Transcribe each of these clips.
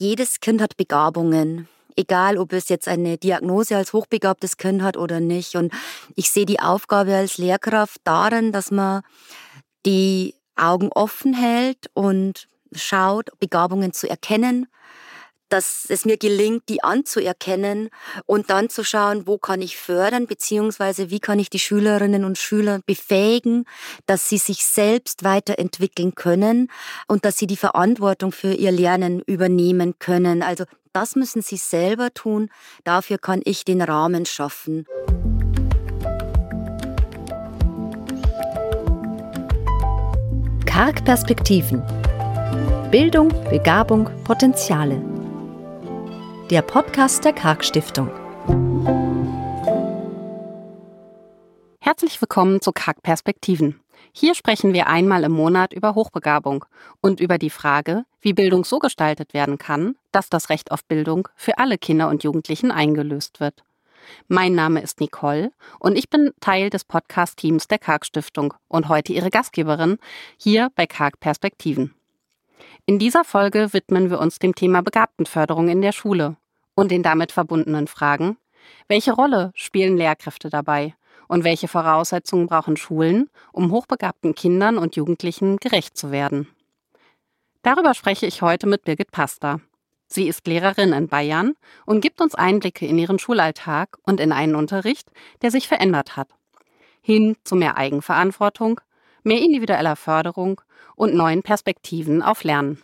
Jedes Kind hat Begabungen. Egal, ob es jetzt eine Diagnose als hochbegabtes Kind hat oder nicht. Und ich sehe die Aufgabe als Lehrkraft darin, dass man die Augen offen hält und schaut, Begabungen zu erkennen, dass es mir gelingt, die anzuerkennen und dann zu schauen, wo kann ich fördern, beziehungsweise wie kann ich die Schülerinnen und Schüler befähigen, dass sie sich selbst weiterentwickeln können und dass sie die Verantwortung für ihr Lernen übernehmen können. Also das müssen sie selber tun, dafür kann ich den Rahmen schaffen. Karg Perspektiven. Bildung, Begabung, Potenziale. Der Podcast der Karg Stiftung. Herzlich willkommen zu Karg Perspektiven. Hier sprechen wir einmal im Monat über Hochbegabung und über die Frage, wie Bildung so gestaltet werden kann, dass das Recht auf Bildung für alle Kinder und Jugendlichen eingelöst wird. Mein Name ist Nicole und ich bin Teil des Podcast-Teams der Karg Stiftung und heute Ihre Gastgeberin hier bei Karg Perspektiven. In dieser Folge widmen wir uns dem Thema Begabtenförderung in der Schule und den damit verbundenen Fragen: Welche Rolle spielen Lehrkräfte dabei und welche Voraussetzungen brauchen Schulen, um hochbegabten Kindern und Jugendlichen gerecht zu werden? Darüber spreche ich heute mit Birgit Pasta. Sie ist Lehrerin in Bayern und gibt uns Einblicke in ihren Schulalltag und in einen Unterricht, der sich verändert hat. Hin zu mehr Eigenverantwortung, mehr individueller Förderung und neuen Perspektiven auf Lernen.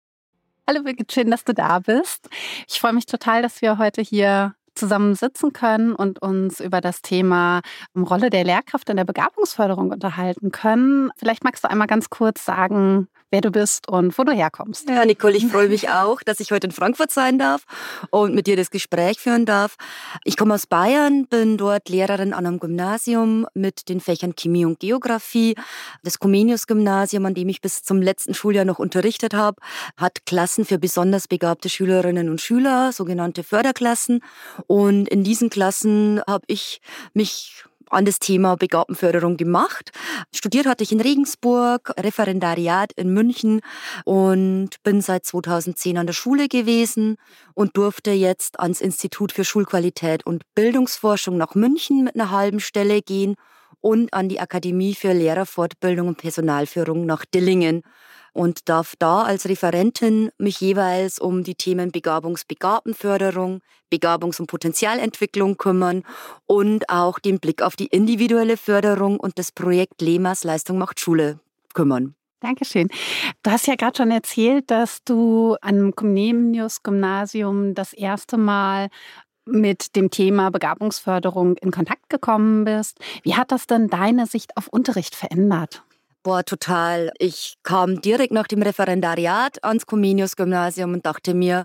Hallo Birgit, schön, dass du da bist. Ich freue mich total, dass wir heute hier zusammen sitzen können und uns über das Thema Rolle der Lehrkraft in der Begabungsförderung unterhalten können. Vielleicht magst du einmal ganz kurz sagen, wer du bist und wo du herkommst. Ja, Nicole, ich freue mich auch, dass ich heute in Frankfurt sein darf und mit dir das Gespräch führen darf. Ich komme aus Bayern, bin dort Lehrerin an einem Gymnasium mit den Fächern Chemie und Geografie. Das Comenius-Gymnasium, an dem ich bis zum letzten Schuljahr noch unterrichtet habe, hat Klassen für besonders begabte Schülerinnen und Schüler, sogenannte Förderklassen. Und in diesen Klassen habe ich mich an das Thema Begabtenförderung gemacht. Studiert hatte ich in Regensburg, Referendariat in München und bin seit 2010 an der Schule gewesen und durfte jetzt ans Institut für Schulqualität und Bildungsforschung nach München mit einer halben Stelle gehen und an die Akademie für Lehrerfortbildung und Personalführung nach Dillingen und darf da als Referentin mich jeweils um die Themen Begabungsbegabtenförderung, Begabungs- und Potenzialentwicklung kümmern und auch den Blick auf die individuelle Förderung und das Projekt Lehmers Leistung macht Schule kümmern. Dankeschön. Du hast ja gerade schon erzählt, dass du am Comenius-Gymnasium das erste Mal mit dem Thema Begabungsförderung in Kontakt gekommen bist. Wie hat das denn deine Sicht auf Unterricht verändert? Boah, total. Ich kam direkt nach dem Referendariat ans Comenius-Gymnasium und dachte mir,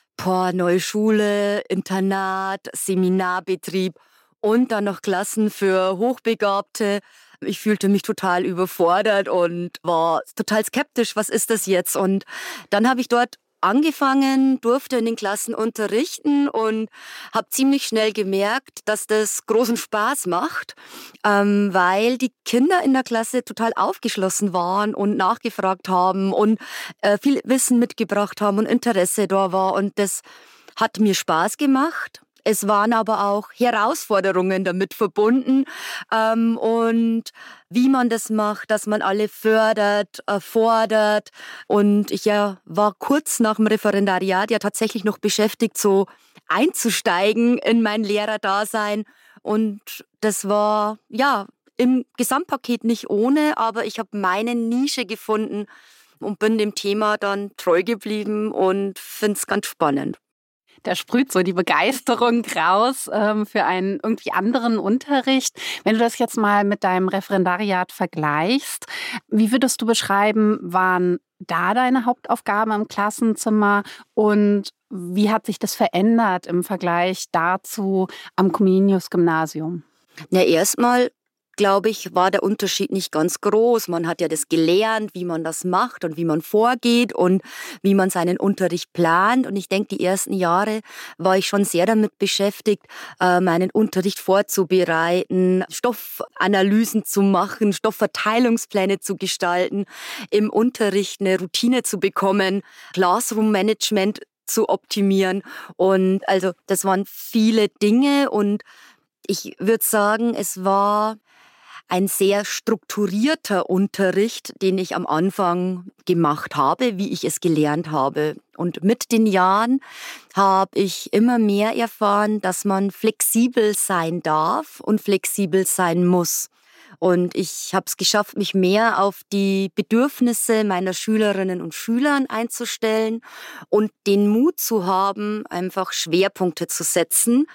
neue Schule, Internat, Seminarbetrieb und dann noch Klassen für Hochbegabte. Ich fühlte mich total überfordert und war total skeptisch, was ist das jetzt? Und dann habe ich dort angefangen, durfte in den Klassen unterrichten und habe ziemlich schnell gemerkt, dass das großen Spaß macht, weil die Kinder in der Klasse total aufgeschlossen waren und nachgefragt haben und viel Wissen mitgebracht haben und Interesse da war. Und das hat mir Spaß gemacht. Es waren aber auch Herausforderungen damit verbunden und wie man das macht, dass man alle fördert, fordert. Und ich war kurz nach dem Referendariat tatsächlich noch beschäftigt, so einzusteigen in mein Lehrerdasein. Und das war im Gesamtpaket nicht ohne, aber ich habe meine Nische gefunden und bin dem Thema dann treu geblieben und finde es ganz spannend. Da sprüht so die Begeisterung raus für einen irgendwie anderen Unterricht. Wenn du das jetzt mal mit deinem Referendariat vergleichst, wie würdest du beschreiben, waren da deine Hauptaufgaben im Klassenzimmer und wie hat sich das verändert im Vergleich dazu am Comenius-Gymnasium? Ja, erstmal glaube ich, war der Unterschied nicht ganz groß. Man hat ja das gelernt, wie man das macht und wie man vorgeht und wie man seinen Unterricht plant. Und ich denke, die ersten Jahre war ich schon sehr damit beschäftigt, meinen Unterricht vorzubereiten, Stoffanalysen zu machen, Stoffverteilungspläne zu gestalten, im Unterricht eine Routine zu bekommen, Classroom-Management zu optimieren. Und also das waren viele Dinge und ich würde sagen, es war ein sehr strukturierter Unterricht, den ich am Anfang gemacht habe, wie ich es gelernt habe. Und mit den Jahren habe ich immer mehr erfahren, dass man flexibel sein darf und flexibel sein muss. Und ich habe es geschafft, mich mehr auf die Bedürfnisse meiner Schülerinnen und Schüler einzustellen und den Mut zu haben, einfach Schwerpunkte zu setzen.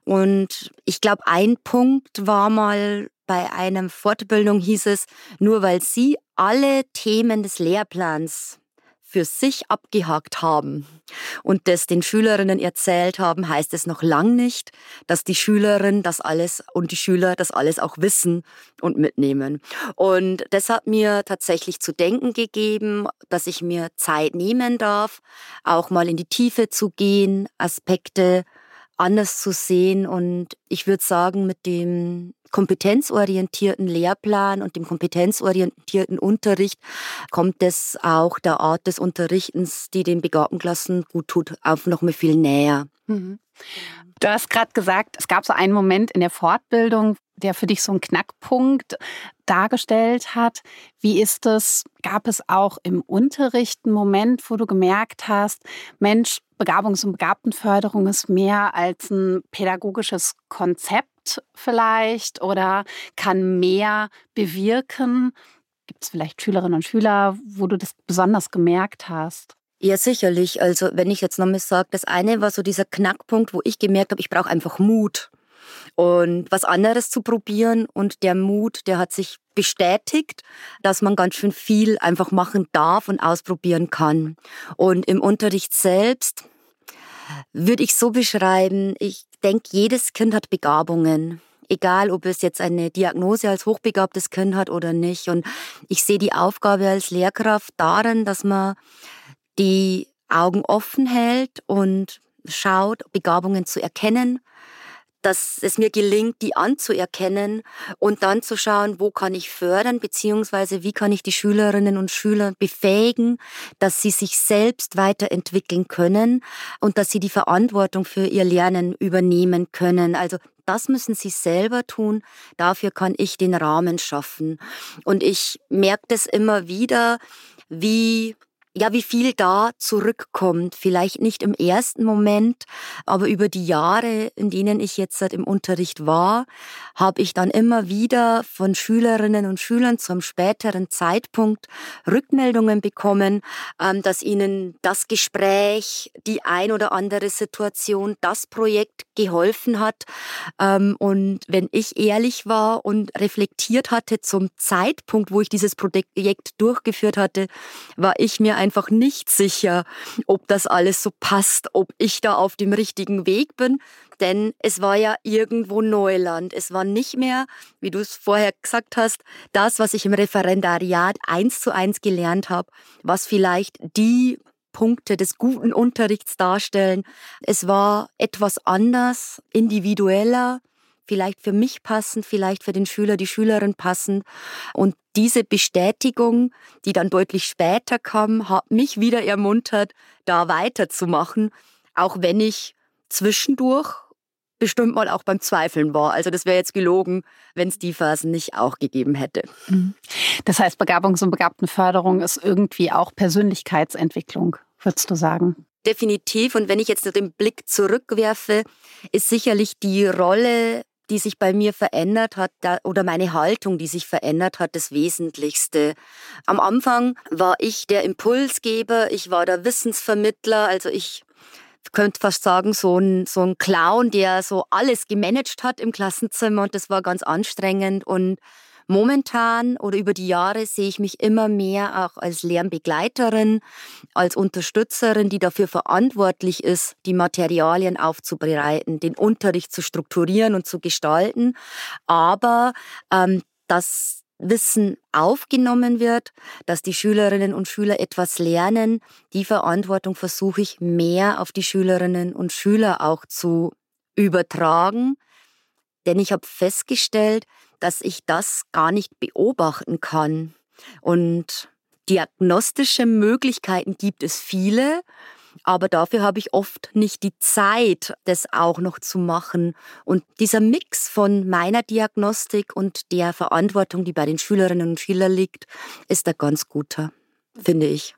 Und ich glaube, ein Punkt war mal bei einer Fortbildung, hieß es, nur weil Sie alle Themen des Lehrplans für sich abgehakt haben und das den Schülerinnen erzählt haben, heißt es noch lang nicht, dass die Schülerinnen das alles und die Schüler das alles auch wissen und mitnehmen. Und das hat mir tatsächlich zu denken gegeben, dass ich mir Zeit nehmen darf, auch mal in die Tiefe zu gehen, Aspekte anders zu sehen. Und ich würde sagen, mit dem kompetenzorientierten Lehrplan und dem kompetenzorientierten Unterricht kommt es auch der Art des Unterrichtens, die den Begabtenklassen gut tut, auch noch mal viel näher. Mhm. Du hast gerade gesagt, es gab so einen Moment in der Fortbildung, der für dich so einen Knackpunkt dargestellt hat. Wie ist es? Gab es auch im Unterricht einen Moment, wo du gemerkt hast, Mensch, Begabungs- und Begabtenförderung ist mehr als ein pädagogisches Konzept vielleicht oder kann mehr bewirken? Gibt es vielleicht Schülerinnen und Schüler, wo du das besonders gemerkt hast? Ja, sicherlich. Also wenn ich jetzt nochmal sage, das eine war so dieser Knackpunkt, wo ich gemerkt habe, ich brauche einfach Mut und was anderes zu probieren. Und der Mut, der hat sich bestätigt, dass man ganz schön viel einfach machen darf und ausprobieren kann. Und im Unterricht selbst würde ich so beschreiben, ich denke, jedes Kind hat Begabungen. Egal, ob es jetzt eine Diagnose als hochbegabtes Kind hat oder nicht. Und ich sehe die Aufgabe als Lehrkraft darin, dass man die Augen offen hält und schaut, Begabungen zu erkennen, dass es mir gelingt, die anzuerkennen und dann zu schauen, wo kann ich fördern, beziehungsweise wie kann ich die Schülerinnen und Schüler befähigen, dass sie sich selbst weiterentwickeln können und dass sie die Verantwortung für ihr Lernen übernehmen können. Also das müssen sie selber tun, dafür kann ich den Rahmen schaffen. Und ich merke das immer wieder, wie viel da zurückkommt. Vielleicht nicht im ersten Moment, aber über die Jahre, in denen ich jetzt im Unterricht war, habe ich dann immer wieder von Schülerinnen und Schülern zu einem späteren Zeitpunkt Rückmeldungen bekommen, dass ihnen das Gespräch, die ein oder andere Situation, das Projekt geholfen hat. Und wenn ich ehrlich war und reflektiert hatte zum Zeitpunkt, wo ich dieses Projekt durchgeführt hatte, war ich mir einfach nicht sicher, ob das alles so passt, ob ich da auf dem richtigen Weg bin, denn es war ja irgendwo Neuland. Es war nicht mehr, wie du es vorher gesagt hast, das, was ich im Referendariat 1:1 gelernt habe, was vielleicht die Punkte des guten Unterrichts darstellen. Es war etwas anders, individueller, vielleicht für mich passend, vielleicht für den Schüler, die Schülerin passend. Und diese Bestätigung, die dann deutlich später kam, hat mich wieder ermuntert, da weiterzumachen, auch wenn ich zwischendurch bestimmt mal auch beim Zweifeln war. Also das wäre jetzt gelogen, wenn es die Phasen nicht auch gegeben hätte. Das heißt, Begabungs- und Begabtenförderung ist irgendwie auch Persönlichkeitsentwicklung, würdest du sagen? Definitiv. Und wenn ich jetzt den Blick zurückwerfe, ist sicherlich die Rolle, die sich bei mir verändert hat, oder meine Haltung, die sich verändert hat, das Wesentlichste. Am Anfang war ich der Impulsgeber, ich war der Wissensvermittler, also ich könnte fast sagen, so ein Clown, der so alles gemanagt hat im Klassenzimmer und das war ganz anstrengend. Und momentan oder über die Jahre sehe ich mich immer mehr auch als Lernbegleiterin, als Unterstützerin, die dafür verantwortlich ist, die Materialien aufzubereiten, den Unterricht zu strukturieren und zu gestalten. Aber das Wissen aufgenommen wird, dass die Schülerinnen und Schüler etwas lernen, die Verantwortung versuche ich mehr auf die Schülerinnen und Schüler auch zu übertragen. Denn ich habe festgestellt, dass ich das gar nicht beobachten kann. Und diagnostische Möglichkeiten gibt es viele, aber dafür habe ich oft nicht die Zeit, das auch noch zu machen. Und dieser Mix von meiner Diagnostik und der Verantwortung, die bei den Schülerinnen und Schülern liegt, ist ein ganz guter, finde ich.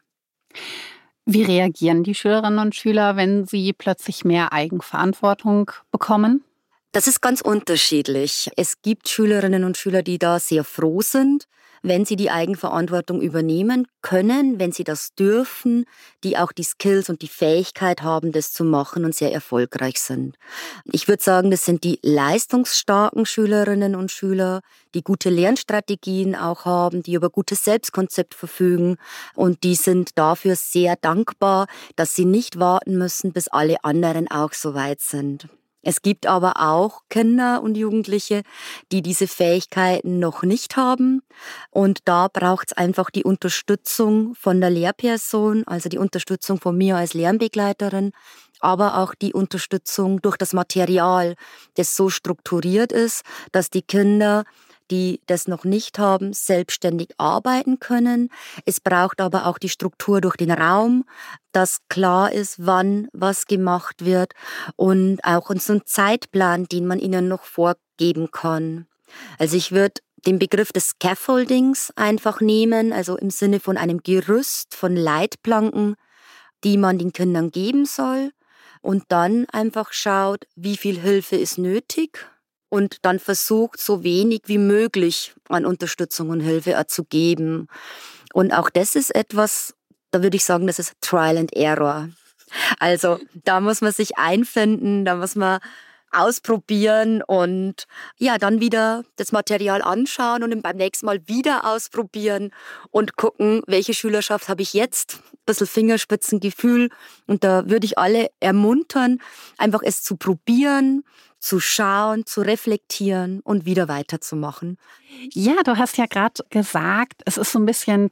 Wie reagieren die Schülerinnen und Schüler, wenn sie plötzlich mehr Eigenverantwortung bekommen? Das ist ganz unterschiedlich. Es gibt Schülerinnen und Schüler, die da sehr froh sind, wenn sie die Eigenverantwortung übernehmen können, wenn sie das dürfen, die auch die Skills und die Fähigkeit haben, das zu machen und sehr erfolgreich sind. Ich würde sagen, das sind die leistungsstarken Schülerinnen und Schüler, die gute Lernstrategien auch haben, die über gutes Selbstkonzept verfügen und die sind dafür sehr dankbar, dass sie nicht warten müssen, bis alle anderen auch so weit sind. Es gibt aber auch Kinder und Jugendliche, die diese Fähigkeiten noch nicht haben. Und da braucht es einfach die Unterstützung von der Lehrperson, also die Unterstützung von mir als Lernbegleiterin, aber auch die Unterstützung durch das Material, das so strukturiert ist, dass die Kinder, die das noch nicht haben, selbstständig arbeiten können. Es braucht aber auch die Struktur durch den Raum, dass klar ist, wann was gemacht wird und auch so einen Zeitplan, den man ihnen noch vorgeben kann. Also ich würde den Begriff des Scaffoldings einfach nehmen, also im Sinne von einem Gerüst von Leitplanken, die man den Kindern geben soll und dann einfach schaut, wie viel Hilfe ist nötig und dann versucht, so wenig wie möglich an Unterstützung und Hilfe zu geben. Und auch das ist etwas, da würde ich sagen, das ist Trial and Error. Also da muss man sich einfinden, da muss man ausprobieren und ja, dann wieder das Material anschauen und beim nächsten Mal wieder ausprobieren und gucken, welche Schülerschaft habe ich jetzt. Ein bisschen Fingerspitzengefühl und da würde ich alle ermuntern, einfach es zu probieren, zu schauen, zu reflektieren und wieder weiterzumachen. Ja, du hast ja gerade gesagt, es ist so ein bisschen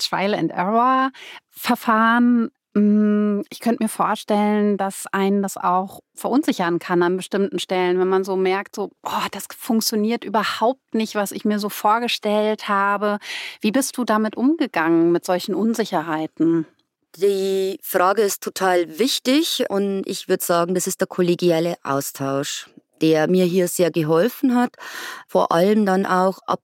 Trial-and-Error-Verfahren. Ich könnte mir vorstellen, dass einen das auch verunsichern kann an bestimmten Stellen, wenn man so merkt, so, oh, das funktioniert überhaupt nicht, was ich mir so vorgestellt habe. Wie bist du damit umgegangen, mit solchen Unsicherheiten? Die Frage ist total wichtig und ich würde sagen, das ist der kollegiale Austausch, der mir hier sehr geholfen hat. Vor allem dann auch ab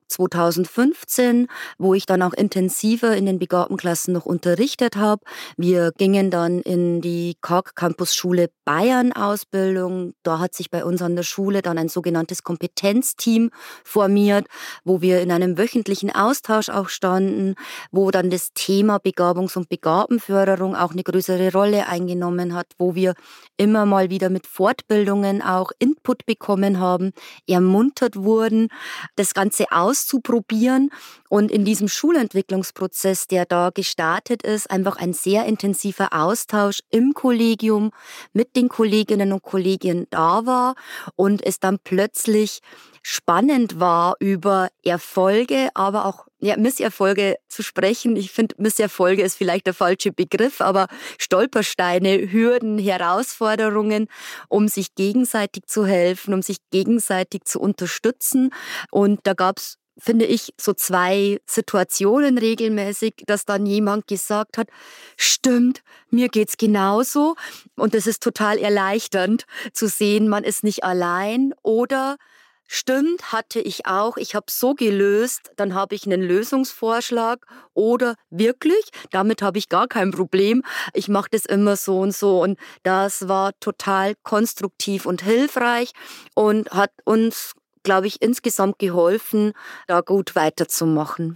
2015, wo ich dann auch intensiver in den Begabtenklassen noch unterrichtet habe. Wir gingen dann in die KAG Campus Schule Bayern Ausbildung. Da hat sich bei uns an der Schule dann ein sogenanntes Kompetenzteam formiert, wo wir in einem wöchentlichen Austausch auch standen, wo dann das Thema Begabungs- und Begabtenförderung auch eine größere Rolle eingenommen hat, wo wir immer mal wieder mit Fortbildungen auch Input bekommen haben, ermuntert wurden, das Ganze auszuprobieren und in diesem Schulentwicklungsprozess, der da gestartet ist, einfach ein sehr intensiver Austausch im Kollegium mit den Kolleginnen und Kollegen da war und es dann plötzlich spannend war, über Erfolge, aber auch Misserfolge zu sprechen. Ich finde, Misserfolge ist vielleicht der falsche Begriff, aber Stolpersteine, Hürden, Herausforderungen, um sich gegenseitig zu helfen, um sich gegenseitig zu unterstützen. Und da gab's, finde ich, so 2 Situationen regelmäßig, dass dann jemand gesagt hat, stimmt, mir geht's genauso. Und das ist total erleichternd zu sehen, man ist nicht allein oder stimmt, hatte ich auch. Ich habe so gelöst, dann habe ich einen Lösungsvorschlag oder wirklich, damit habe ich gar kein Problem. Ich mache das immer so und so und das war total konstruktiv und hilfreich und hat uns, glaube ich, insgesamt geholfen, da gut weiterzumachen.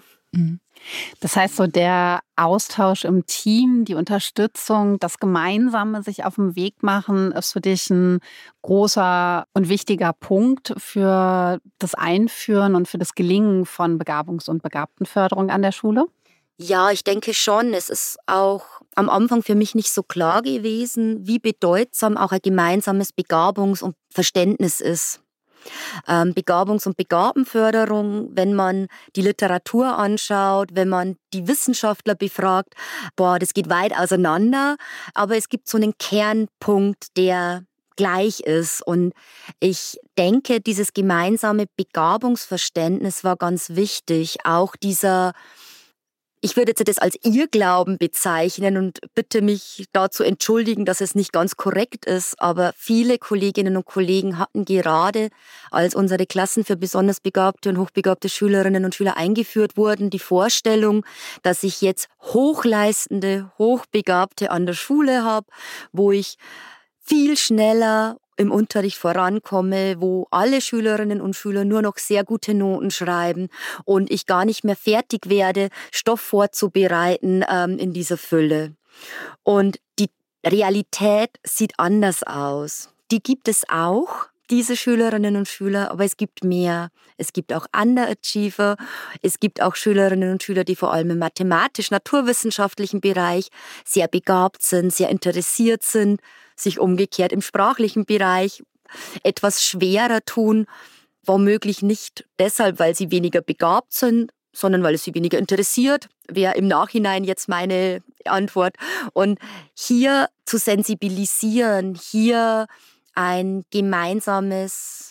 Das heißt, so der Austausch im Team, die Unterstützung, das gemeinsame sich auf den Weg machen, ist für dich ein großer und wichtiger Punkt für das Einführen und für das Gelingen von Begabungs- und Begabtenförderung an der Schule? Ja, ich denke schon. Es ist auch am Anfang für mich nicht so klar gewesen, wie bedeutsam auch ein gemeinsames Begabungs- und Verständnis ist. Begabungs- und Begabtenförderung, wenn man die Literatur anschaut, wenn man die Wissenschaftler befragt, das geht weit auseinander, aber es gibt so einen Kernpunkt, der gleich ist. Und ich denke, dieses gemeinsame Begabungsverständnis war ganz wichtig. Auch dieser Ich würde jetzt das als Irrglauben bezeichnen und bitte mich da zu entschuldigen, dass es nicht ganz korrekt ist. Aber viele Kolleginnen und Kollegen hatten gerade, als unsere Klassen für besonders begabte und hochbegabte Schülerinnen und Schüler eingeführt wurden, die Vorstellung, dass ich jetzt hochleistende, Hochbegabte an der Schule habe, wo ich viel schneller im Unterricht vorankomme, wo alle Schülerinnen und Schüler nur noch sehr gute Noten schreiben und ich gar nicht mehr fertig werde, Stoff vorzubereiten in dieser Fülle. Und die Realität sieht anders aus. Die gibt es auch, diese Schülerinnen und Schüler, aber es gibt mehr. Es gibt auch Underachiever, es gibt auch Schülerinnen und Schüler, die vor allem im mathematisch-naturwissenschaftlichen Bereich sehr begabt sind, sehr interessiert sind, sich umgekehrt im sprachlichen Bereich etwas schwerer tun, womöglich nicht deshalb, weil sie weniger begabt sind, sondern weil es sie weniger interessiert, wäre im Nachhinein jetzt meine Antwort. Und hier zu sensibilisieren, hier einen gemeinsamen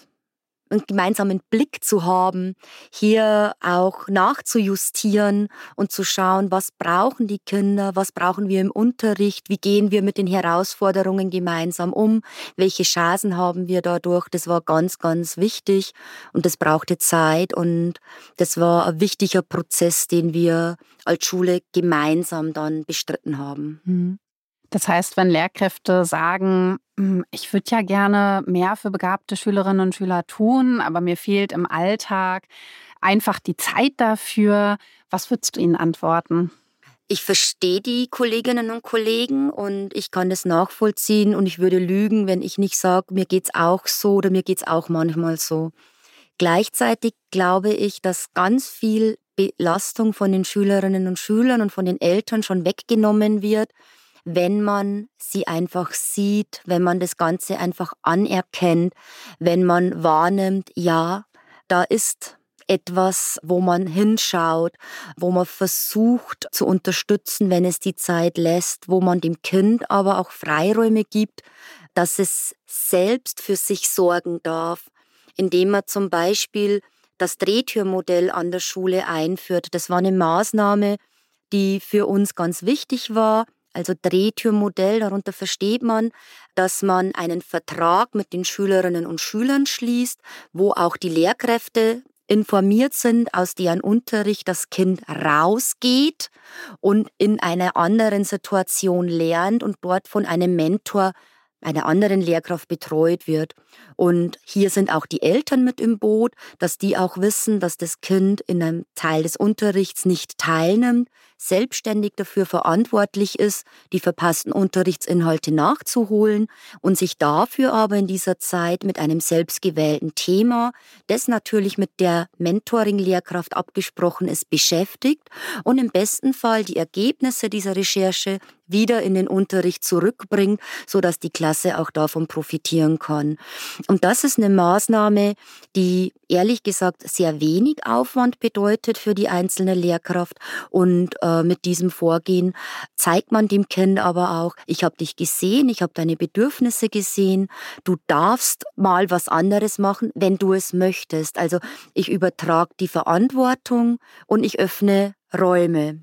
Blick zu haben, hier auch nachzujustieren und zu schauen, was brauchen die Kinder, was brauchen wir im Unterricht, wie gehen wir mit den Herausforderungen gemeinsam um, welche Chancen haben wir dadurch. Das war ganz, ganz wichtig und das brauchte Zeit und das war ein wichtiger Prozess, den wir als Schule gemeinsam dann bestritten haben. Das heißt, wenn Lehrkräfte sagen, ich würde ja gerne mehr für begabte Schülerinnen und Schüler tun, aber mir fehlt im Alltag einfach die Zeit dafür, was würdest du ihnen antworten? Ich verstehe die Kolleginnen und Kollegen und ich kann das nachvollziehen und ich würde lügen, wenn ich nicht sage, mir geht's auch so oder mir geht's auch manchmal so. Gleichzeitig glaube ich, dass ganz viel Belastung von den Schülerinnen und Schülern und von den Eltern schon weggenommen wird, wenn man sie einfach sieht, wenn man das Ganze einfach anerkennt, wenn man wahrnimmt, ja, da ist etwas, wo man hinschaut, wo man versucht zu unterstützen, wenn es die Zeit lässt, wo man dem Kind aber auch Freiräume gibt, dass es selbst für sich sorgen darf, indem man zum Beispiel das Drehtürmodell an der Schule einführt. Das war eine Maßnahme, die für uns ganz wichtig war. Also Drehtürmodell, darunter versteht man, dass man einen Vertrag mit den Schülerinnen und Schülern schließt, wo auch die Lehrkräfte informiert sind, aus deren Unterricht das Kind rausgeht und in einer anderen Situation lernt und dort von einem Mentor, einer anderen Lehrkraft betreut wird. Und hier sind auch die Eltern mit im Boot, dass die auch wissen, dass das Kind in einem Teil des Unterrichts nicht teilnimmt, selbstständig dafür verantwortlich ist, die verpassten Unterrichtsinhalte nachzuholen und sich dafür aber in dieser Zeit mit einem selbstgewählten Thema, das natürlich mit der Mentoring-Lehrkraft abgesprochen ist, beschäftigt und im besten Fall die Ergebnisse dieser Recherche wieder in den Unterricht zurückbringt, sodass die Klasse auch davon profitieren kann. Und das ist eine Maßnahme, die ehrlich gesagt sehr wenig Aufwand bedeutet für die einzelne Lehrkraft. Und mit diesem Vorgehen zeigt man dem Kind aber auch, ich habe dich gesehen, ich habe deine Bedürfnisse gesehen, du darfst mal was anderes machen, wenn du es möchtest. Also ich übertrage die Verantwortung und ich öffne Räume.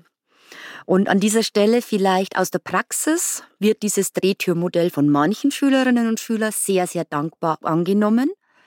Und an dieser Stelle vielleicht aus der Praxis wird dieses Drehtürmodell von manchen Schülerinnen und Schülern sehr, sehr dankbar angenommen.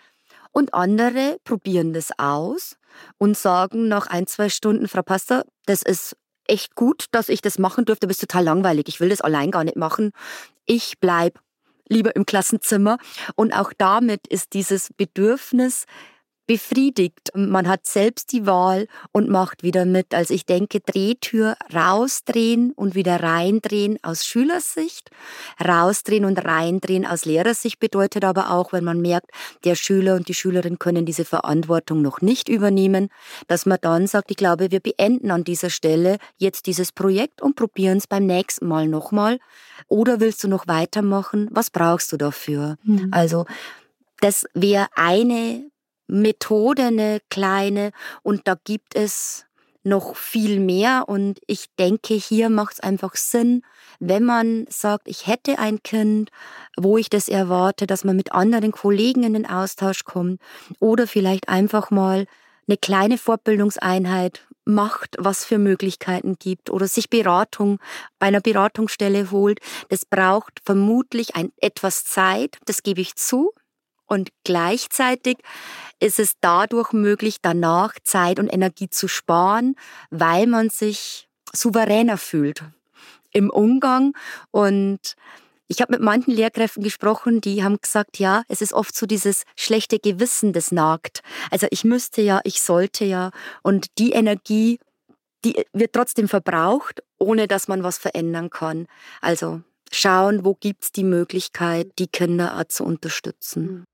Und andere probieren das aus und sagen nach 1-2 Stunden, Frau Pastor, das ist echt gut, dass ich das machen durfte, aber es ist total langweilig, ich will das allein gar nicht machen. Ich bleibe lieber im Klassenzimmer. Und auch damit ist dieses Bedürfnis befriedigt. Man hat selbst die Wahl und macht wieder mit. Also ich denke, Drehtür rausdrehen und wieder reindrehen aus Schülersicht. Rausdrehen und reindrehen aus Lehrersicht bedeutet aber auch, wenn man merkt, der Schüler und die Schülerin können diese Verantwortung noch nicht übernehmen, dass man dann sagt, ich glaube, wir beenden an dieser Stelle jetzt dieses Projekt und probieren es beim nächsten Mal nochmal. Oder willst du noch weitermachen? Was brauchst du dafür? Also das wäre eine Methode, eine kleine, und da gibt es noch viel mehr und ich denke, hier macht es einfach Sinn, wenn man sagt, ich hätte ein Kind, wo ich das erwarte, dass man mit anderen Kollegen in den Austausch kommt oder vielleicht einfach mal eine kleine Fortbildungseinheit macht, was für Möglichkeiten gibt oder sich Beratung bei einer Beratungsstelle holt. Das braucht vermutlich etwas Zeit, das gebe ich zu. Und gleichzeitig ist es dadurch möglich, danach Zeit und Energie zu sparen, weil man sich souveräner fühlt im Umgang. Und ich habe mit manchen Lehrkräften gesprochen, die haben gesagt, ja, es ist oft so dieses schlechte Gewissen, das nagt. Also ich müsste ja, ich sollte ja. Und die Energie, die wird trotzdem verbraucht, ohne dass man was verändern kann. Also schauen, wo gibt es die Möglichkeit, die Kinder auch zu unterstützen.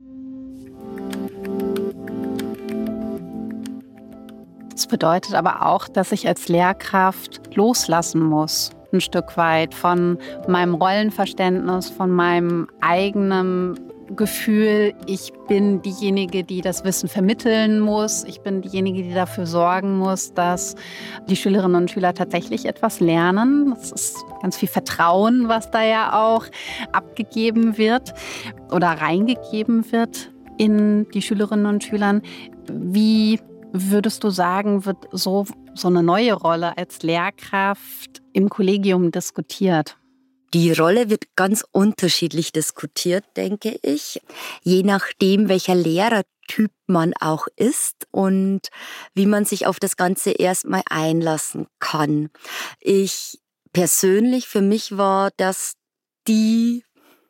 Das bedeutet aber auch, dass ich als Lehrkraft loslassen muss, ein Stück weit von meinem Rollenverständnis, von meinem eigenen Gefühl, ich bin diejenige, die das Wissen vermitteln muss. Ich bin diejenige, die dafür sorgen muss, dass die Schülerinnen und Schüler tatsächlich etwas lernen. Das ist ganz viel Vertrauen, was da ja auch abgegeben wird oder reingegeben wird in die Schülerinnen und Schüler. Wie würdest du sagen, wird so eine neue Rolle als Lehrkraft im Kollegium diskutiert? Die Rolle wird ganz unterschiedlich diskutiert, denke ich, je nachdem, welcher Lehrertyp man auch ist und wie man sich auf das Ganze erstmal einlassen kann. Ich persönlich, für mich war das die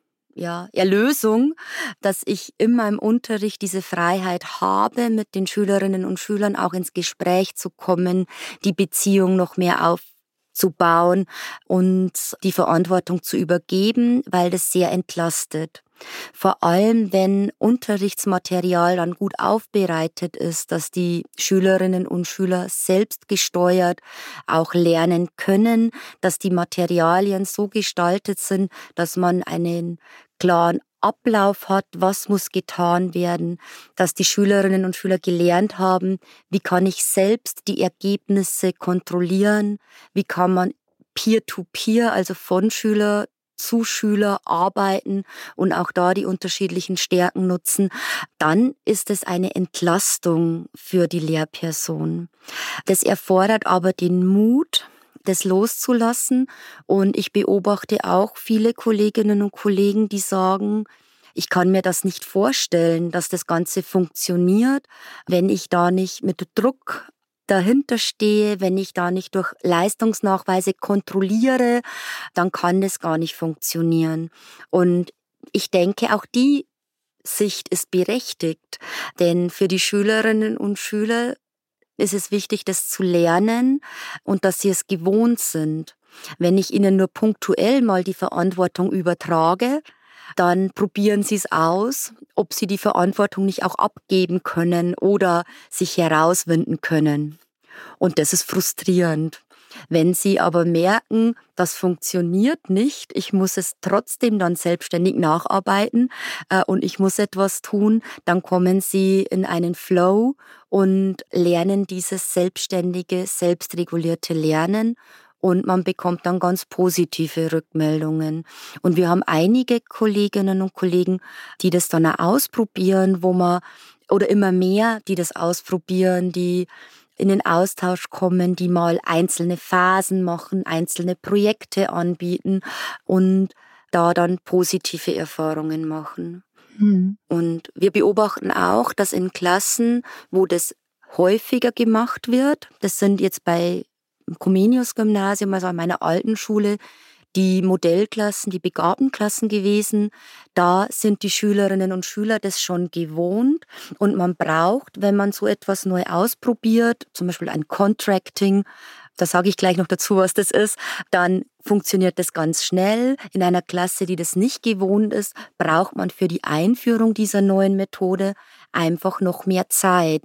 Erlösung, dass ich in meinem Unterricht diese Freiheit habe, mit den Schülerinnen und Schülern auch ins Gespräch zu kommen, die Beziehung noch mehr aufzubauen und die Verantwortung zu übergeben, weil das sehr entlastet. Vor allem, wenn Unterrichtsmaterial dann gut aufbereitet ist, dass die Schülerinnen und Schüler selbst gesteuert auch lernen können, dass die Materialien so gestaltet sind, dass man einen klaren Ablauf hat, was muss getan werden, dass die Schülerinnen und Schüler gelernt haben, wie kann ich selbst die Ergebnisse kontrollieren, wie kann man peer-to-peer, also von Schüler zu Schüler arbeiten und auch da die unterschiedlichen Stärken nutzen, dann ist es eine Entlastung für die Lehrperson. Das erfordert aber den Mut, das loszulassen. Und ich beobachte auch viele Kolleginnen und Kollegen, die sagen, ich kann mir das nicht vorstellen, dass das Ganze funktioniert, wenn ich da nicht mit Druck dahinter stehe, wenn ich da nicht durch Leistungsnachweise kontrolliere, dann kann das gar nicht funktionieren. Und ich denke, auch die Sicht ist berechtigt, denn für die Schülerinnen und Schüler ist es wichtig, das zu lernen und dass sie es gewohnt sind. Wenn ich ihnen nur punktuell mal die Verantwortung übertrage, dann probieren sie es aus, ob sie die Verantwortung nicht auch abgeben können oder sich herauswinden können. Und das ist frustrierend. Wenn sie aber merken, das funktioniert nicht, ich muss es trotzdem dann selbstständig nacharbeiten und ich muss etwas tun, dann kommen sie in einen Flow und lernen dieses selbstständige, selbstregulierte Lernen. Und man bekommt dann ganz positive Rückmeldungen. Und wir haben einige Kolleginnen und Kollegen, die das dann auch ausprobieren, oder immer mehr, die das ausprobieren, die in den Austausch kommen, die mal einzelne Phasen machen, einzelne Projekte anbieten und da dann positive Erfahrungen machen. Mhm. Und wir beobachten auch, dass in Klassen, wo das häufiger gemacht wird, das sind jetzt bei Comenius-Gymnasium, also an meiner alten Schule, die Modellklassen, die Begabtenklassen gewesen. Da sind die Schülerinnen und Schüler das schon gewohnt. Und man braucht, wenn man so etwas neu ausprobiert, zum Beispiel ein Contracting, da sage ich gleich noch dazu, was das ist, dann funktioniert das ganz schnell. In einer Klasse, die das nicht gewohnt ist, braucht man für die Einführung dieser neuen Methode einfach noch mehr Zeit.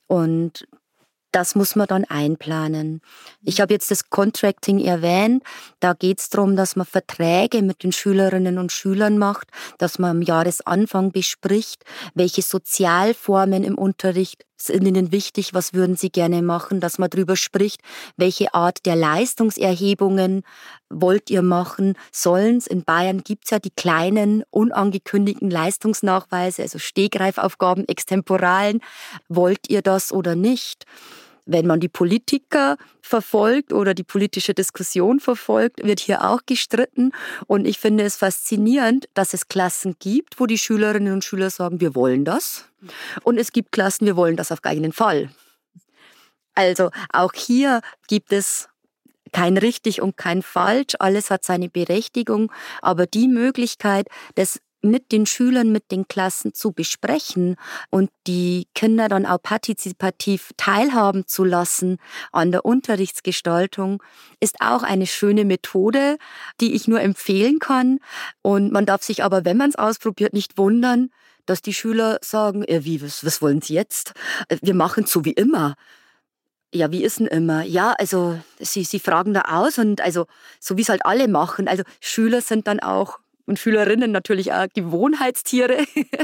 Und das muss man dann einplanen. Ich habe jetzt das Contracting erwähnt. Da geht es darum, dass man Verträge mit den Schülerinnen und Schülern macht, dass man am Jahresanfang bespricht, welche Sozialformen im Unterricht sind Ihnen wichtig, was würden Sie gerne machen, dass man darüber spricht, welche Art der Leistungserhebungen wollt ihr machen, sollen es. In Bayern gibt es ja die kleinen, unangekündigten Leistungsnachweise, also Stegreifaufgaben, Extemporalen. Wollt ihr das oder nicht? Wenn man die Politiker verfolgt oder die politische Diskussion verfolgt, wird hier auch gestritten. Und ich finde es faszinierend, dass es Klassen gibt, wo die Schülerinnen und Schüler sagen, wir wollen das. Und es gibt Klassen, wir wollen das auf keinen Fall. Also auch hier gibt es kein richtig und kein falsch. Alles hat seine Berechtigung. Aber die Möglichkeit, das mit den Schülern, mit den Klassen zu besprechen und die Kinder dann auch partizipativ teilhaben zu lassen an der Unterrichtsgestaltung, ist auch eine schöne Methode, die ich nur empfehlen kann. Und man darf sich aber, wenn man es ausprobiert, nicht wundern, dass die Schüler sagen, was wollen Sie jetzt? Wir machen es so wie immer. Ja, wie ist denn immer? Ja, also sie fragen da aus und also so wie es halt alle machen. Also Schüler sind dann auch und Schülerinnen natürlich auch Gewohnheitstiere,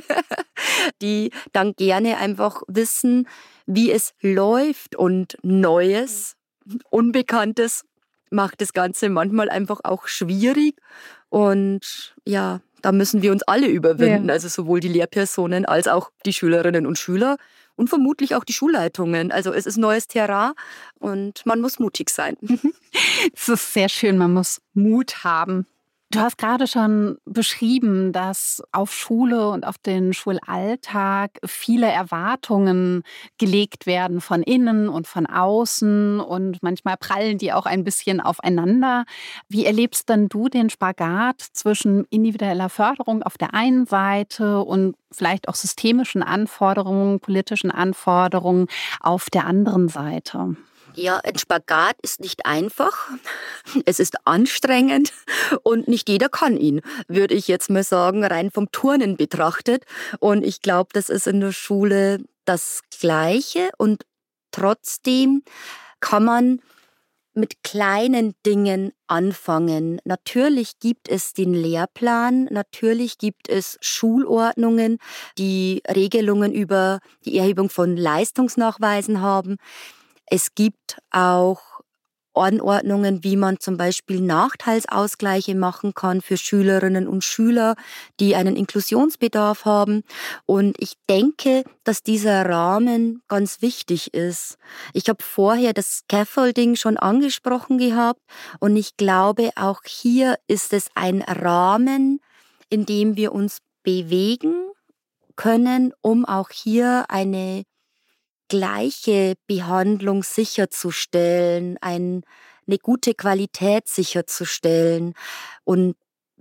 die dann gerne einfach wissen, wie es läuft. Und Neues, Unbekanntes macht das Ganze manchmal einfach auch schwierig. Und ja, da müssen wir uns alle überwinden, also sowohl die Lehrpersonen als auch die Schülerinnen und Schüler und vermutlich auch die Schulleitungen. Also es ist neues Terrain und man muss mutig sein. Es ist sehr schön, man muss Mut haben. Du hast gerade schon beschrieben, dass auf Schule und auf den Schulalltag viele Erwartungen gelegt werden von innen und von außen und manchmal prallen die auch ein bisschen aufeinander. Wie erlebst denn du den Spagat zwischen individueller Förderung auf der einen Seite und vielleicht auch systemischen Anforderungen, politischen Anforderungen auf der anderen Seite? Ja, ein Spagat ist nicht einfach. Es ist anstrengend und nicht jeder kann ihn, würde ich jetzt mal sagen, rein vom Turnen betrachtet. Und ich glaube, das ist in der Schule das Gleiche. Und trotzdem kann man mit kleinen Dingen anfangen. Natürlich gibt es den Lehrplan, natürlich gibt es Schulordnungen, die Regelungen über die Erhebung von Leistungsnachweisen haben. Es gibt auch Anordnungen, wie man zum Beispiel Nachteilsausgleiche machen kann für Schülerinnen und Schüler, die einen Inklusionsbedarf haben. Und ich denke, dass dieser Rahmen ganz wichtig ist. Ich habe vorher das Scaffolding schon angesprochen gehabt und ich glaube, auch hier ist es ein Rahmen, in dem wir uns bewegen können, um auch hier eine gleiche Behandlung sicherzustellen, eine gute Qualität sicherzustellen. Und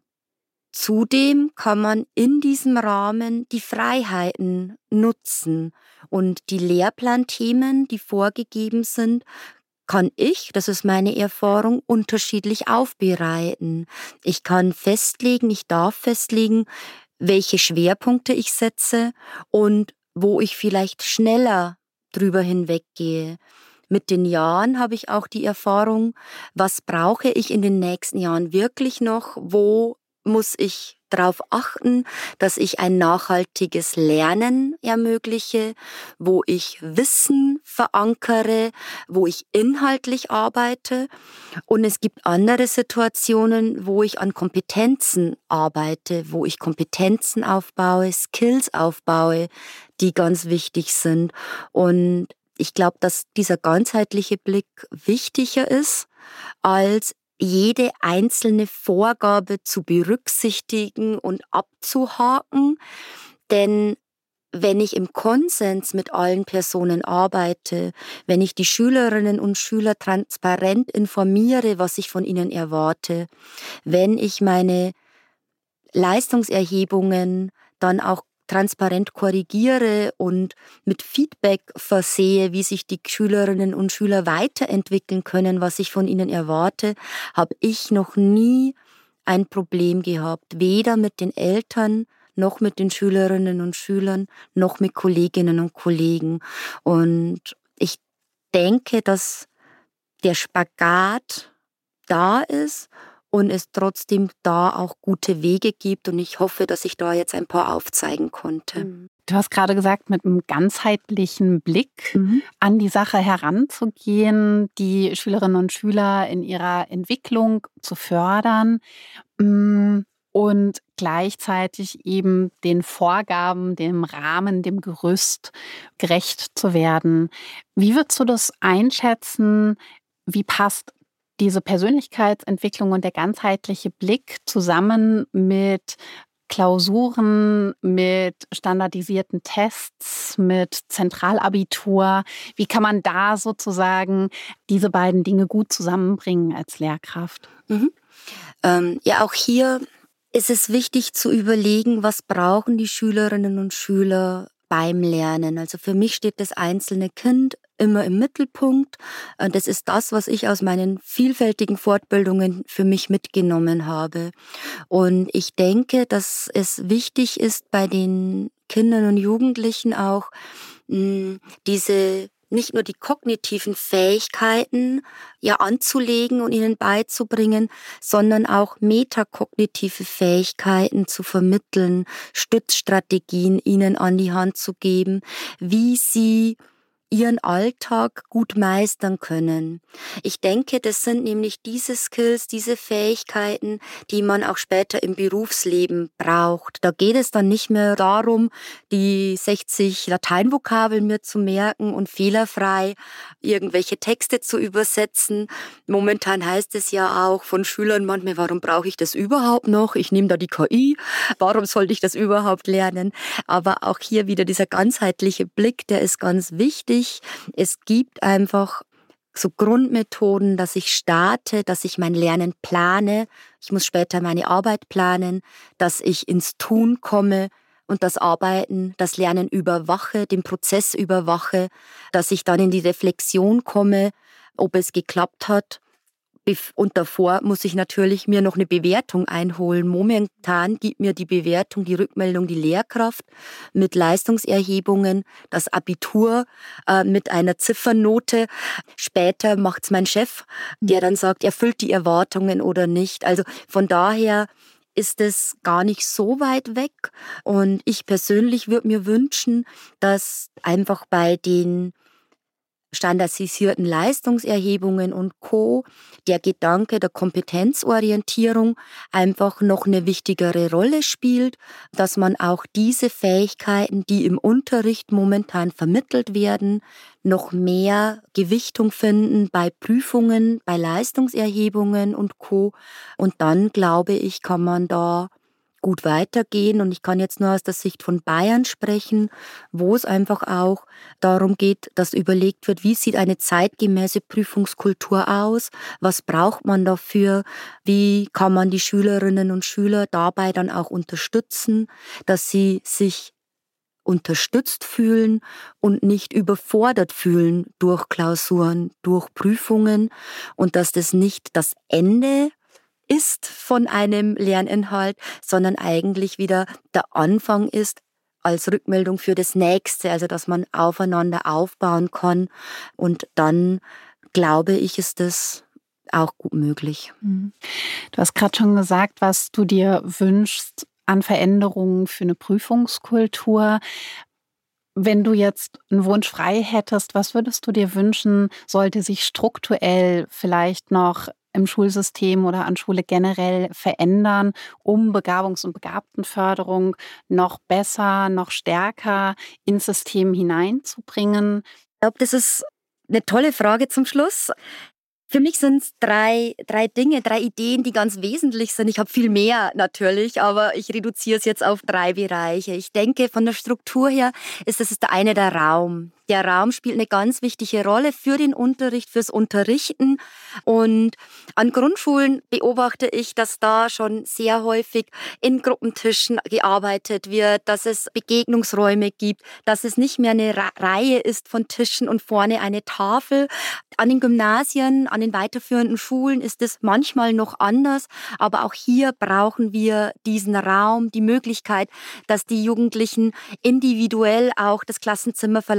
zudem kann man in diesem Rahmen die Freiheiten nutzen. Und die Lehrplanthemen, die vorgegeben sind, kann ich, das ist meine Erfahrung, unterschiedlich aufbereiten. Ich kann festlegen, ich darf festlegen, welche Schwerpunkte ich setze und wo ich vielleicht schneller drüber hinweggehe. Mit den Jahren habe ich auch die Erfahrung, was brauche ich in den nächsten Jahren wirklich noch, wo muss ich darauf achten, dass ich ein nachhaltiges Lernen ermögliche, wo ich Wissen verankere, wo ich inhaltlich arbeite. Und es gibt andere Situationen, wo ich an Kompetenzen arbeite, wo ich Kompetenzen aufbaue, Skills aufbaue, die ganz wichtig sind. Und ich glaube, dass dieser ganzheitliche Blick wichtiger ist, als jede einzelne Vorgabe zu berücksichtigen und abzuhaken. Denn wenn ich im Konsens mit allen Personen arbeite, wenn ich die Schülerinnen und Schüler transparent informiere, was ich von ihnen erwarte, wenn ich meine Leistungserhebungen dann auch transparent korrigiere und mit Feedback versehe, wie sich die Schülerinnen und Schüler weiterentwickeln können, was ich von ihnen erwarte, habe ich noch nie ein Problem gehabt. Weder mit den Eltern, noch mit den Schülerinnen und Schülern, noch mit Kolleginnen und Kollegen. Und ich denke, dass der Spagat da ist und es trotzdem da auch gute Wege gibt. Und ich hoffe, dass ich da jetzt ein paar aufzeigen konnte. Du hast gerade gesagt, mit einem ganzheitlichen Blick an die Sache heranzugehen, die Schülerinnen und Schüler in ihrer Entwicklung zu fördern und gleichzeitig eben den Vorgaben, dem Rahmen, dem Gerüst gerecht zu werden. Wie würdest du das einschätzen? Wie passt diese Persönlichkeitsentwicklung und der ganzheitliche Blick zusammen mit Klausuren, mit standardisierten Tests, mit Zentralabitur? Wie kann man da sozusagen diese beiden Dinge gut zusammenbringen als Lehrkraft? Ja, auch hier ist es wichtig zu überlegen, was brauchen die Schülerinnen und Schüler beim Lernen. Also für mich steht das einzelne Kind immer im Mittelpunkt. Das ist das, was ich aus meinen vielfältigen Fortbildungen für mich mitgenommen habe. Und ich denke, dass es wichtig ist, bei den Kindern und Jugendlichen auch diese nicht nur die kognitiven Fähigkeiten anzulegen und ihnen beizubringen, sondern auch metakognitive Fähigkeiten zu vermitteln, Stützstrategien ihnen an die Hand zu geben, wie sie ihren Alltag gut meistern können. Ich denke, das sind nämlich diese Skills, diese Fähigkeiten, die man auch später im Berufsleben braucht. Da geht es dann nicht mehr darum, die 60 Lateinvokabeln mir zu merken und fehlerfrei irgendwelche Texte zu übersetzen. Momentan heißt es ja auch von Schülern manchmal, warum brauche ich das überhaupt noch? Ich nehme da die KI. Warum sollte ich das überhaupt lernen? Aber auch hier wieder dieser ganzheitliche Blick, der ist ganz wichtig. Es gibt einfach so Grundmethoden, dass ich starte, dass ich mein Lernen plane. Ich muss später meine Arbeit planen, dass ich ins Tun komme und das Arbeiten, das Lernen überwache, den Prozess überwache, dass ich dann in die Reflexion komme, ob es geklappt hat. Und davor muss ich natürlich mir noch eine Bewertung einholen. Momentan gibt mir die Bewertung, die Rückmeldung, die Lehrkraft mit Leistungserhebungen, das Abitur mit einer Ziffernote. Später macht's mein Chef, der dann sagt, erfüllt die Erwartungen oder nicht. Also von daher ist es gar nicht so weit weg. Und ich persönlich würde mir wünschen, dass einfach bei den standardisierten Leistungserhebungen und Co. der Gedanke der Kompetenzorientierung einfach noch eine wichtigere Rolle spielt, dass man auch diese Fähigkeiten, die im Unterricht momentan vermittelt werden, noch mehr Gewichtung finden bei Prüfungen, bei Leistungserhebungen und Co. Und dann, glaube ich, kann man da gut weitergehen. Und ich kann jetzt nur aus der Sicht von Bayern sprechen, wo es einfach auch darum geht, dass überlegt wird, wie sieht eine zeitgemäße Prüfungskultur aus, was braucht man dafür, wie kann man die Schülerinnen und Schüler dabei dann auch unterstützen, dass sie sich unterstützt fühlen und nicht überfordert fühlen durch Klausuren, durch Prüfungen und dass das nicht das Ende ist von einem Lerninhalt, sondern eigentlich wieder der Anfang ist als Rückmeldung für das Nächste, also dass man aufeinander aufbauen kann und dann, glaube ich, ist das auch gut möglich. Du hast gerade schon gesagt, was du dir wünschst an Veränderungen für eine Prüfungskultur. Wenn du jetzt einen Wunsch frei hättest, was würdest du dir wünschen, sollte sich strukturell vielleicht noch im Schulsystem oder an Schule generell verändern, um Begabungs- und Begabtenförderung noch besser, noch stärker ins System hineinzubringen? Ich glaube, das ist eine tolle Frage zum Schluss. Für mich sind es drei Dinge, 3 Ideen, die ganz wesentlich sind. Ich habe viel mehr natürlich, aber ich reduziere es jetzt auf 3 Bereiche. Ich denke, von der Struktur her ist das der eine der Raum. Der Raum spielt eine ganz wichtige Rolle für den Unterricht, fürs Unterrichten. Und an Grundschulen beobachte ich, dass da schon sehr häufig in Gruppentischen gearbeitet wird, dass es Begegnungsräume gibt, dass es nicht mehr eine Reihe ist von Tischen und vorne eine Tafel. An den Gymnasien, an den weiterführenden Schulen ist es manchmal noch anders, aber auch hier brauchen wir diesen Raum, die Möglichkeit, dass die Jugendlichen individuell auch das Klassenzimmer verlassen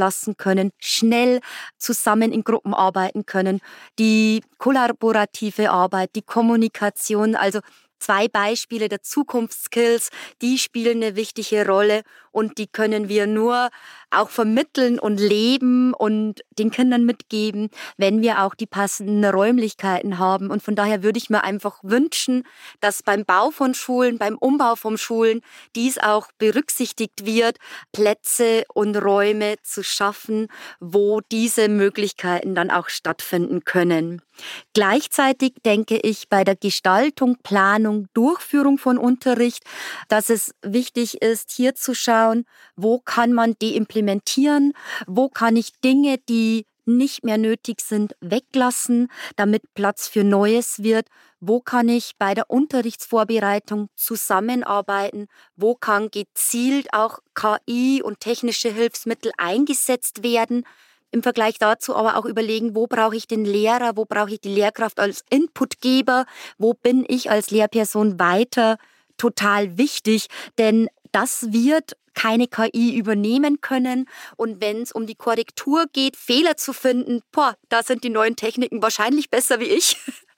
können, schnell zusammen in Gruppen arbeiten können, die kollaborative Arbeit, die Kommunikation, also 2 Beispiele der Zukunftsskills, die spielen eine wichtige Rolle und die können wir nur auch vermitteln und leben und den Kindern mitgeben, wenn wir auch die passenden Räumlichkeiten haben. Und von daher würde ich mir einfach wünschen, dass beim Bau von Schulen, beim Umbau von Schulen dies auch berücksichtigt wird, Plätze und Räume zu schaffen, wo diese Möglichkeiten dann auch stattfinden können. Gleichzeitig denke ich bei der Gestaltung, Planung, Durchführung von Unterricht, dass es wichtig ist, hier zu schauen, wo kann man deimplementieren, wo kann ich Dinge, die nicht mehr nötig sind, weglassen, damit Platz für Neues wird. Wo kann ich bei der Unterrichtsvorbereitung zusammenarbeiten? Wo kann gezielt auch KI und technische Hilfsmittel eingesetzt werden? Im Vergleich dazu aber auch überlegen, wo brauche ich den Lehrer, wo brauche ich die Lehrkraft als Inputgeber, wo bin ich als Lehrperson weiter total wichtig, denn das wird keine KI übernehmen können. Und wenn es um die Korrektur geht, Fehler zu finden, da sind die neuen Techniken wahrscheinlich besser wie ich.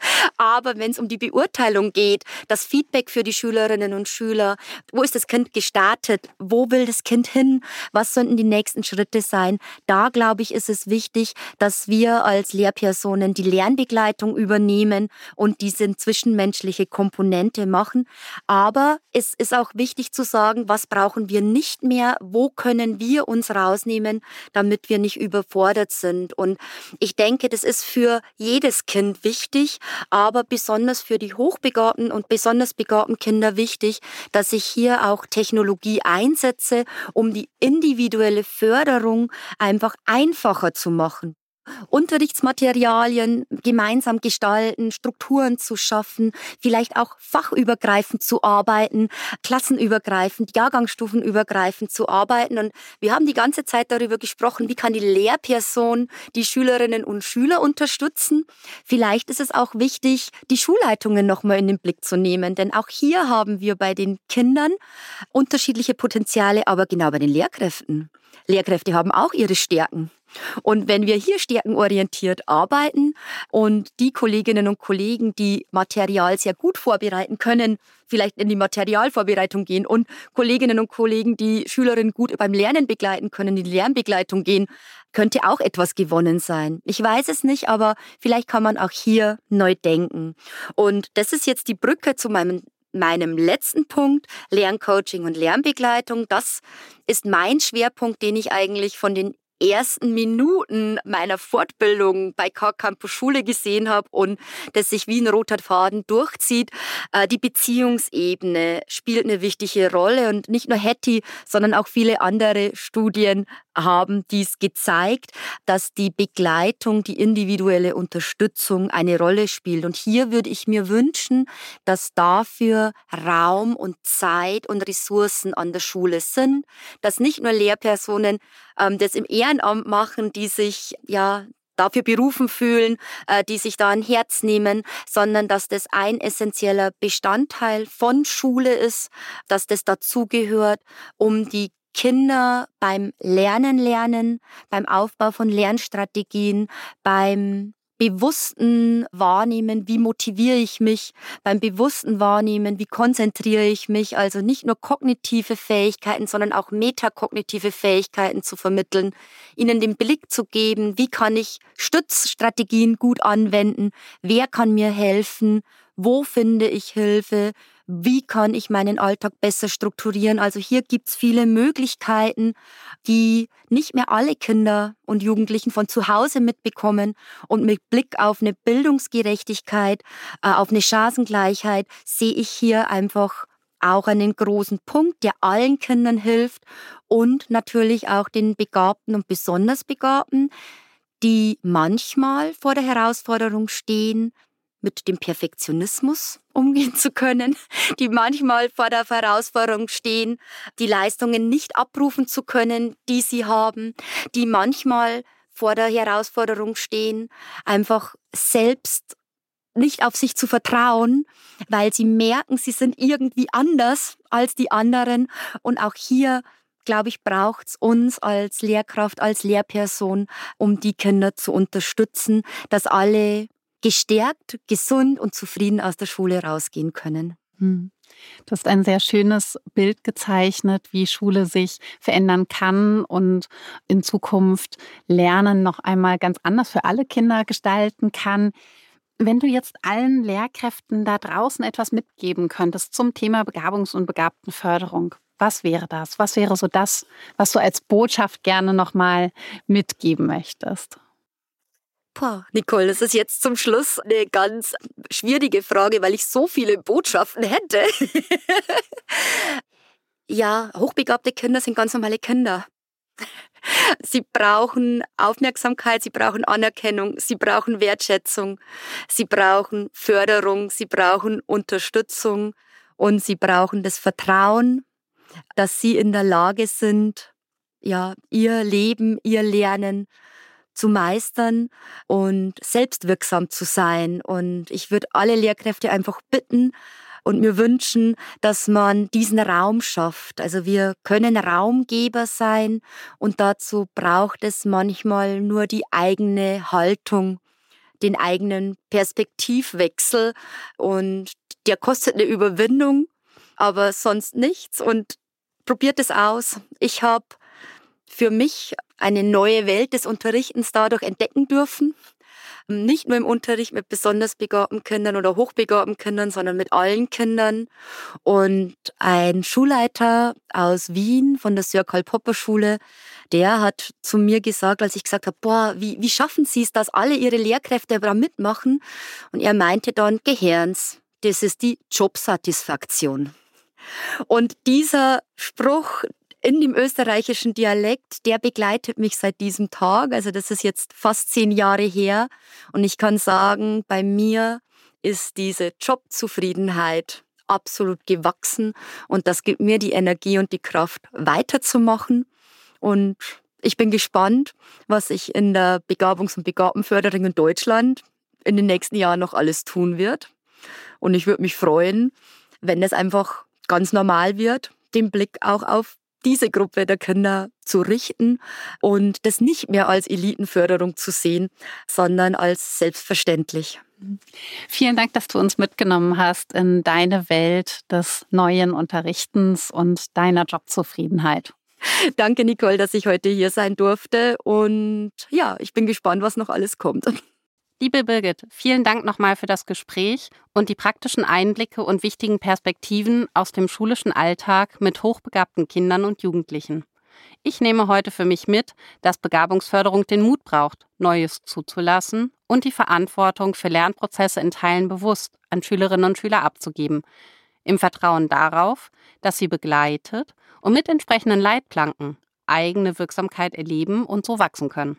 Aber wenn es um die Beurteilung geht, das Feedback für die Schülerinnen und Schüler, wo ist das Kind gestartet, wo will das Kind hin, was sollten die nächsten Schritte sein, da glaube ich, ist es wichtig, dass wir als Lehrpersonen die Lernbegleitung übernehmen und diese zwischenmenschliche Komponente machen. Aber es ist auch wichtig zu sagen, was brauchen wir nicht mehr, wo können wir uns rausnehmen, damit wir nicht überfordert sind. Und ich denke, das ist für jedes Kind wichtig, aber besonders für die hochbegabten und besonders begabten Kinder wichtig, dass ich hier auch Technologie einsetze, um die individuelle Förderung einfach einfacher zu machen. Unterrichtsmaterialien gemeinsam gestalten, Strukturen zu schaffen, vielleicht auch fachübergreifend zu arbeiten, klassenübergreifend, jahrgangsstufenübergreifend zu arbeiten. Und wir haben die ganze Zeit darüber gesprochen, wie kann die Lehrperson die Schülerinnen und Schüler unterstützen. Vielleicht ist es auch wichtig, die Schulleitungen nochmal in den Blick zu nehmen, denn auch hier haben wir bei den Kindern unterschiedliche Potenziale, aber genau bei den Lehrkräften. Lehrkräfte haben auch ihre Stärken. Und wenn wir hier stärkenorientiert arbeiten und die Kolleginnen und Kollegen, die Material sehr gut vorbereiten können, vielleicht in die Materialvorbereitung gehen und Kolleginnen und Kollegen, die Schülerinnen gut beim Lernen begleiten können, in die Lernbegleitung gehen, könnte auch etwas gewonnen sein. Ich weiß es nicht, aber vielleicht kann man auch hier neu denken. Und das ist jetzt die Brücke zu meinem letzten Punkt, Lerncoaching und Lernbegleitung. Das ist mein Schwerpunkt, den ich eigentlich von den ersten Minuten meiner Fortbildung bei K-Campus Schule gesehen habe und das sich wie ein roter Faden durchzieht. Die Beziehungsebene spielt eine wichtige Rolle und nicht nur Hattie, sondern auch viele andere Studien haben dies gezeigt, dass die Begleitung, die individuelle Unterstützung eine Rolle spielt. Und hier würde ich mir wünschen, dass dafür Raum und Zeit und Ressourcen an der Schule sind, dass nicht nur Lehrpersonen das im Ehrenamt machen, die sich dafür berufen fühlen, die sich da ein Herz nehmen, sondern dass das ein essentieller Bestandteil von Schule ist, dass das dazugehört, um die Kinder beim Lernen, beim Aufbau von Lernstrategien, beim bewussten Wahrnehmen, wie motiviere ich mich, beim bewussten Wahrnehmen, wie konzentriere ich mich, also nicht nur kognitive Fähigkeiten, sondern auch metakognitive Fähigkeiten zu vermitteln, ihnen den Blick zu geben, wie kann ich Stützstrategien gut anwenden, wer kann mir helfen, wo finde ich Hilfe, wie kann ich meinen Alltag besser strukturieren. Also hier gibt es viele Möglichkeiten, die nicht mehr alle Kinder und Jugendlichen von zu Hause mitbekommen. Und mit Blick auf eine Bildungsgerechtigkeit, auf eine Chancengleichheit sehe ich hier einfach auch einen großen Punkt, der allen Kindern hilft und natürlich auch den Begabten und besonders Begabten, die manchmal vor der Herausforderung stehen, mit dem Perfektionismus umgehen zu können, die manchmal vor der Herausforderung stehen, die Leistungen nicht abrufen zu können, die sie haben, die manchmal vor der Herausforderung stehen, einfach selbst nicht auf sich zu vertrauen, weil sie merken, sie sind irgendwie anders als die anderen. Und auch hier glaube ich, braucht es uns als Lehrkraft, als Lehrperson, um die Kinder zu unterstützen, dass alle gestärkt, gesund und zufrieden aus der Schule rausgehen können. Du hast ein sehr schönes Bild gezeichnet, wie Schule sich verändern kann und in Zukunft Lernen noch einmal ganz anders für alle Kinder gestalten kann. Wenn du jetzt allen Lehrkräften da draußen etwas mitgeben könntest zum Thema Begabungs- und Begabtenförderung, was wäre das? Was wäre so das, was du als Botschaft gerne noch mal mitgeben möchtest? Nicole, das ist jetzt zum Schluss eine ganz schwierige Frage, weil ich so viele Botschaften hätte. Ja, hochbegabte Kinder sind ganz normale Kinder. Sie brauchen Aufmerksamkeit, sie brauchen Anerkennung, sie brauchen Wertschätzung, sie brauchen Förderung, sie brauchen Unterstützung und sie brauchen das Vertrauen, dass sie in der Lage sind, ja, ihr Leben, ihr Lernen zu meistern und selbstwirksam zu sein. Und ich würde alle Lehrkräfte einfach bitten und mir wünschen, dass man diesen Raum schafft. Also wir können Raumgeber sein und dazu braucht es manchmal nur die eigene Haltung, den eigenen Perspektivwechsel und der kostet eine Überwindung, aber sonst nichts und probiert es aus. Ich habe für mich eine neue Welt des Unterrichtens dadurch entdecken dürfen. Nicht nur im Unterricht mit besonders begabten Kindern oder hochbegabten Kindern, sondern mit allen Kindern. Und ein Schulleiter aus Wien von der Sir Karl Popper Schule, der hat zu mir gesagt, als ich gesagt habe, wie schaffen Sie es, dass alle Ihre Lehrkräfte da mitmachen? Und er meinte dann, Gehirns, das ist die Jobsatisfaktion. Und dieser Spruch in dem österreichischen Dialekt, der begleitet mich seit diesem Tag. Also das ist jetzt fast 10 Jahre her. Und ich kann sagen, bei mir ist diese Jobzufriedenheit absolut gewachsen. Und das gibt mir die Energie und die Kraft, weiterzumachen. Und ich bin gespannt, was ich in der Begabungs- und Begabtenförderung in Deutschland in den nächsten Jahren noch alles tun wird. Und ich würde mich freuen, wenn es einfach ganz normal wird, den Blick auch auf diese Gruppe der Kinder zu richten und das nicht mehr als Elitenförderung zu sehen, sondern als selbstverständlich. Vielen Dank, dass du uns mitgenommen hast in deine Welt des neuen Unterrichtens und deiner Jobzufriedenheit. Danke, Nicole, dass ich heute hier sein durfte und ja, ich bin gespannt, was noch alles kommt. Liebe Birgit, vielen Dank nochmal für das Gespräch und die praktischen Einblicke und wichtigen Perspektiven aus dem schulischen Alltag mit hochbegabten Kindern und Jugendlichen. Ich nehme heute für mich mit, dass Begabungsförderung den Mut braucht, Neues zuzulassen und die Verantwortung für Lernprozesse in Teilen bewusst an Schülerinnen und Schüler abzugeben, im Vertrauen darauf, dass sie begleitet und mit entsprechenden Leitplanken eigene Wirksamkeit erleben und so wachsen können.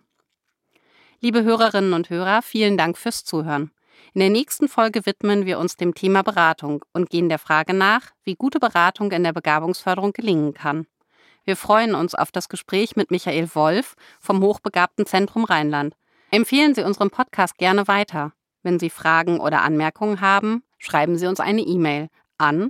Liebe Hörerinnen und Hörer, vielen Dank fürs Zuhören. In der nächsten Folge widmen wir uns dem Thema Beratung und gehen der Frage nach, wie gute Beratung in der Begabungsförderung gelingen kann. Wir freuen uns auf das Gespräch mit Michael Wolf vom Hochbegabtenzentrum Rheinland. Empfehlen Sie unseren Podcast gerne weiter. Wenn Sie Fragen oder Anmerkungen haben, schreiben Sie uns eine E-Mail an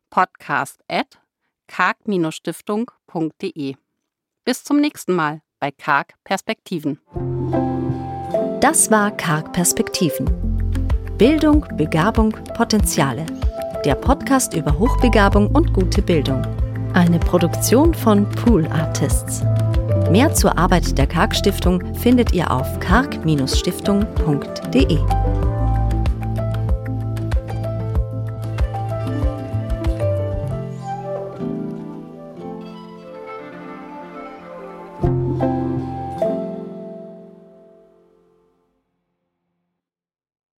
podcast@karg-stiftung.de. Bis zum nächsten Mal bei Karg Perspektiven. Das war Karg Perspektiven. Bildung, Begabung, Potenziale. Der Podcast über Hochbegabung und gute Bildung. Eine Produktion von Pool Artists. Mehr zur Arbeit der Karg Stiftung findet ihr auf karg-stiftung.de.